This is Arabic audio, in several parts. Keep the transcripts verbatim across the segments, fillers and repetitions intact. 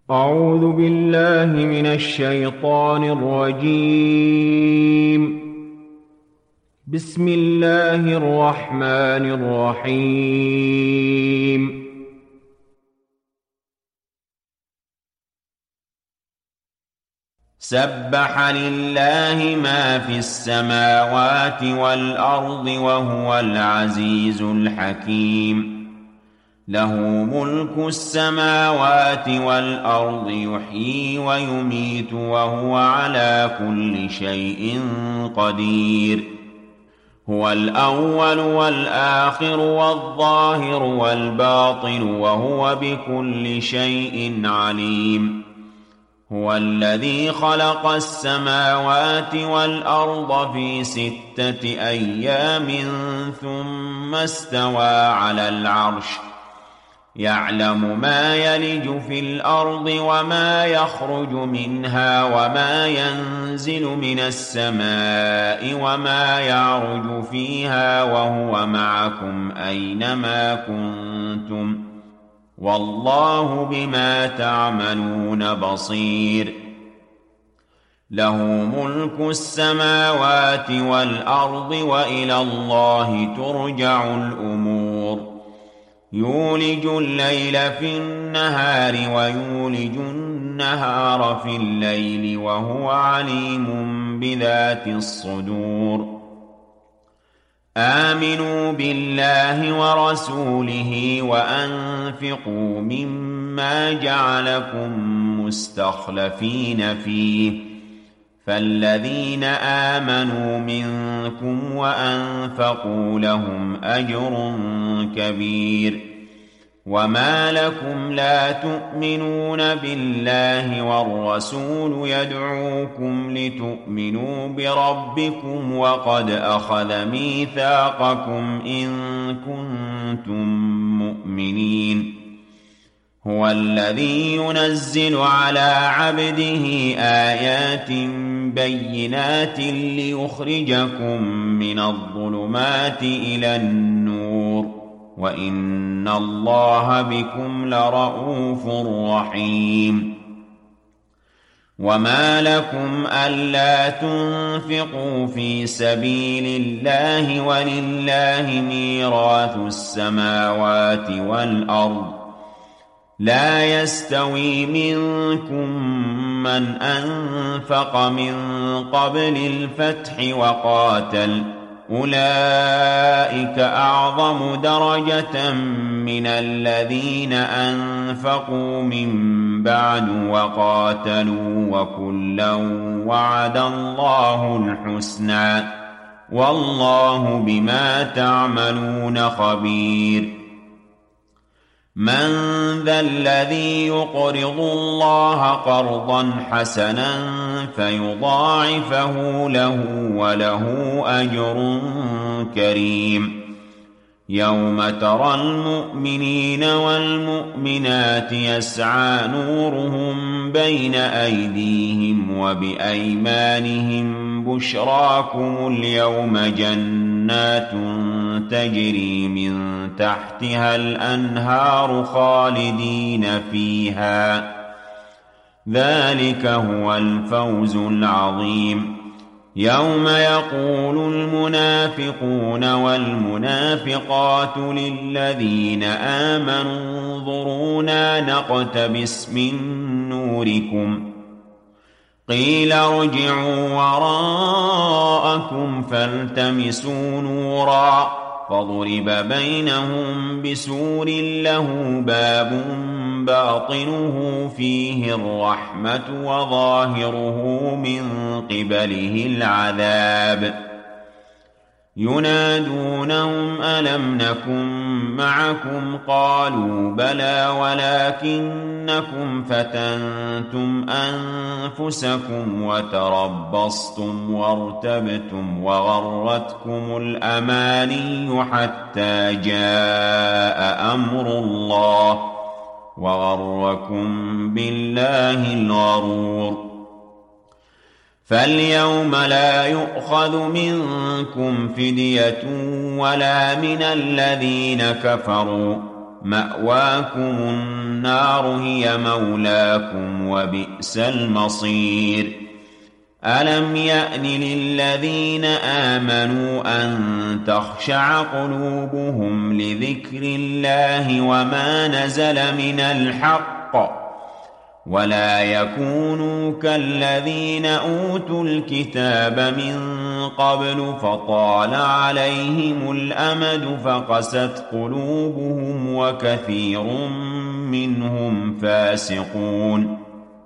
أعوذ بالله من الشيطان الرجيم. بسم الله الرحمن الرحيم. سبح لله ما في السماوات والأرض وهو العزيز الحكيم. له ملك السماوات والأرض يحيي ويميت وهو على كل شيء قدير. هو الأول والآخر والظاهر والباطن وهو بكل شيء عليم. هو الذي خلق السماوات والأرض في ستة أيام ثم استوى على العرش يعلم ما يلج في الأرض وما يخرج منها وما ينزل من السماء وما يعرج فيها وهو معكم أينما كنتم والله بما تعملون بصير. له ملك السماوات والأرض وإلى الله ترجع الأمور. يولج الليل في النهار ويولج النهار في الليل وهو عليم بذات الصدور. آمنوا بالله ورسوله وأنفقوا مما جعلكم مستخلفين فيه فالذين آمنوا منكم وأنفقوا لهم أجر كبير. وما لكم لا تؤمنون بالله والرسول يدعوكم لتؤمنوا بربكم وقد أخذ ميثاقكم إن كنتم مؤمنين. هو الذي ينزل على عبده آيات بينات ليخرجكم من الظلمات إلى النور وإن الله بكم لرءوف رحيم. وما لكم ألا تنفقوا في سبيل الله ولله ميراث السماوات والأرض لا يستوي منكم من أنفق من قبل الفتح وقاتل أولئك أعظم درجة من الذين أنفقوا من بعد وقاتلوا وكلا وعد الله الحسنى والله بما تعملون خبير. من ذا الذي يقرض الله قرضا حسنا فيضاعفه له وله أجر كريم. يوم ترى المؤمنين والمؤمنات يسعى نورهم بين أيديهم وبأيمانهم بشراكم اليوم جنات تجري من تحتها الأنهار خالدين فيها ذلك هو الفوز العظيم. يوم يقول المنافقون والمنافقات للذين آمنوا انظرونا نقتبس من نوركم قيل ارجعوا وراءكم فالتمسوا نورا فضرب بينهم بسور له باب باطنه فيه الرحمة وظاهره من قبله العذاب. ينادونهم ألم نكن معكم قالوا بلى ولكنكم فتنتم أنفسكم وتربصتم وارتبتم وغرتكم الأماني حتى جاء أمر الله وغركم بالله الغرور. فاليوم لا يؤخذ منكم فدية ولا من الذين كفروا مأواكم النار هي مولاكم وبئس المصير ألم يأن للذين آمنوا أن تخشع قلوبهم لذكر الله وما نزل من الحق ولا يكونوا كالذين أوتوا الكتاب من قبل فطال عليهم الأمد فقست قلوبهم وكثير منهم فاسقون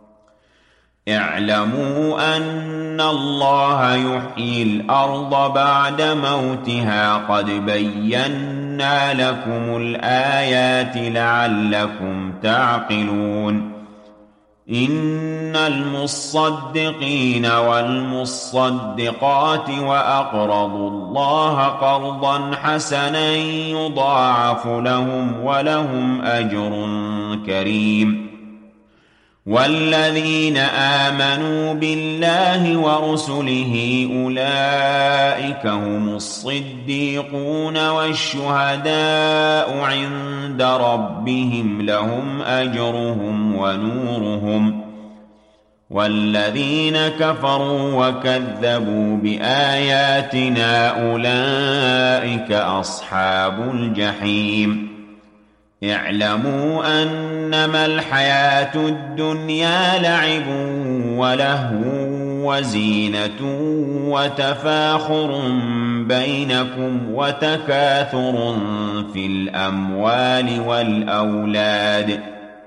اعلموا أن الله يحيي الأرض بعد موتها قد بينا لكم الآيات لعلكم تعقلون إن المصدقين والمصدقات وأقرضوا الله قرضا حسنا يضاعف لهم ولهم أجر كريم والذين آمنوا بالله ورسله أولئك هم الصديقون والشهداء عند ربهم لهم أجرهم ونورهم والذين كفروا وكذبوا بآياتنا أولئك أصحاب الجحيم اعلموا أنما الحياة الدنيا لعب ولهو وزينة وتفاخر بينكم وتكاثر في الأموال والأولاد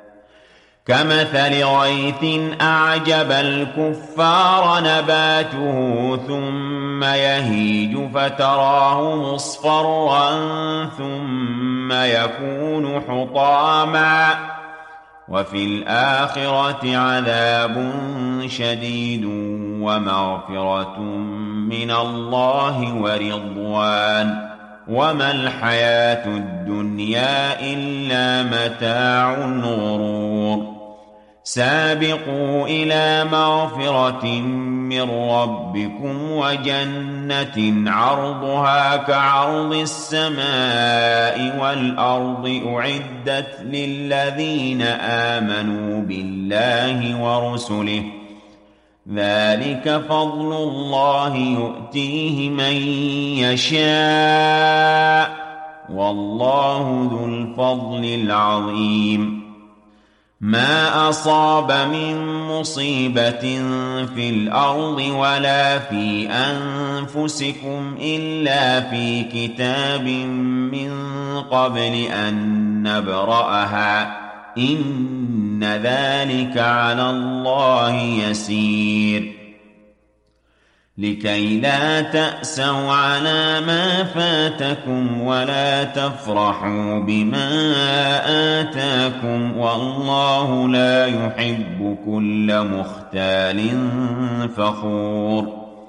كمثل غيث أعجب الكفار نباته ثم يهيج فتراه مصفرا ثم يكون حطاما وفي الآخرة عذاب شديد ومغفرة من الله ورضوان وما الحياة الدنيا إلا متاع الغرور سابقوا إلى مغفرة من ربكم وجنة عرضها كعرض السماء والأرض أعدت للذين آمنوا بالله ورسله ذلك فضل الله يؤتيه من يشاء والله ذو الفضل العظيم ما أصاب من مصيبة في الأرض ولا في أنفسكم إلا في كتاب من قبل أن نبرأها إن ذلك على الله يسير لكي لا تأسوا على ما فاتكم ولا تفرحوا بما آتاكم والله لا يحب كل مختال فخور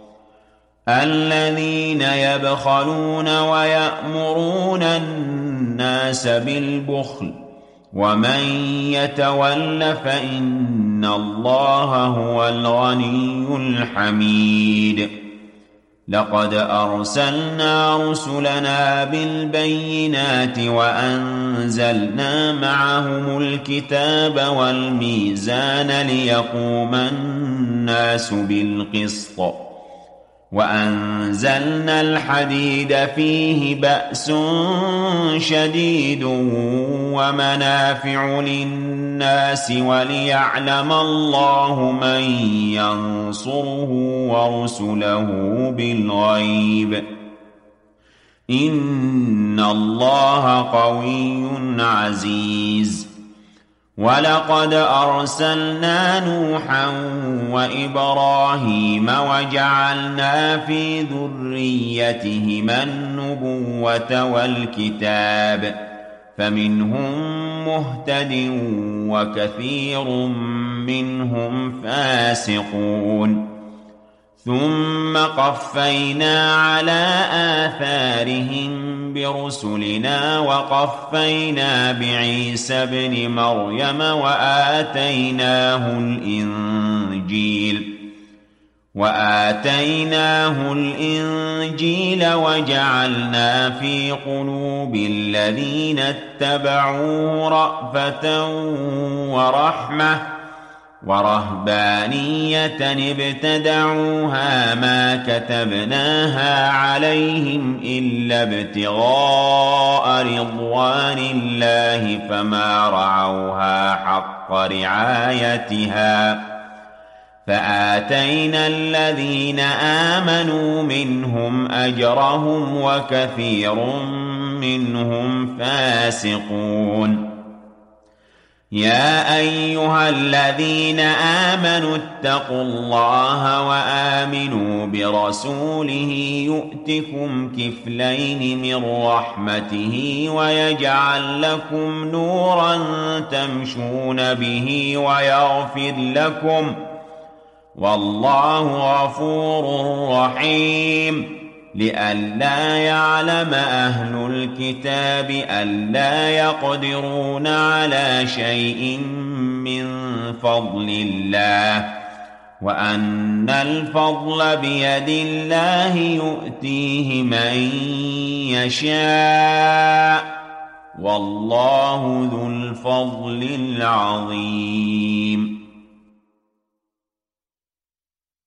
الذين يبخلون ويأمرون الناس بالبخل ومن يتول فإن الله هو الغني الحميد لقد أرسلنا رسلنا بالبينات وأنزلنا معهم الكتاب والميزان ليقوم الناس بالقسط وأنزلنا الحديد فيه بأس شديد ومنافع للناس وليعلم الله من ينصره ورسله بالغيب إن الله قوي عزيز ولقد أرسلنا نوحا وإبراهيم وجعلنا في ذريتهما النبوة والكتاب فمنهم مهتد وكثير منهم فاسقون ثم قفينا على آثارهم برسلنا وقفينا بعيسى ابن مريم وآتيناه الإنجيل وآتيناه الإنجيل وجعلنا في قلوب الذين اتبعوه رأفة ورحمة ورهبانية ابتدعوها ما كتبناها عليهم إلا ابتغاء رضوان الله فما رعوها حق رعايتها فآتينا الذين آمنوا منهم أجرهم وكثير منهم فاسقون يا أيها الذين آمنوا اتقوا الله وآمنوا برسوله يؤتكم كفلين من رحمته ويجعل لكم نورا تمشون به ويغفر لكم والله غفور رحيم لئلا يعلم أهل الكتاب ألا يقدرون على شيء من فضل الله وأن الفضل بيد الله يؤتيه من يشاء والله ذو الفضل العظيم